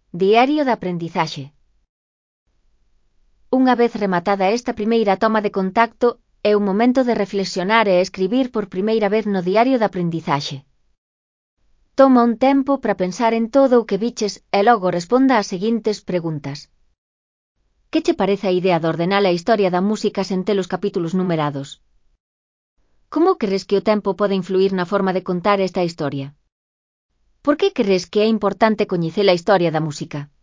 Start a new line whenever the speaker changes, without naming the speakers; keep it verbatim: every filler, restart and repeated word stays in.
Diario de aprendizaxe. Unha vez rematada esta primeira toma de contacto, é o momento de reflexionar e escribir por primeira vez no diario de aprendizaxe. Toma un tempo para pensar en todo o que viches e logo responda ás seguintes preguntas. Que che parece a idea de ordenar a historia da música sen ter os capítulos numerados? Como crees que o tempo pode influir na forma de contar esta historia? Por que crees que é importante coñecer a historia da música?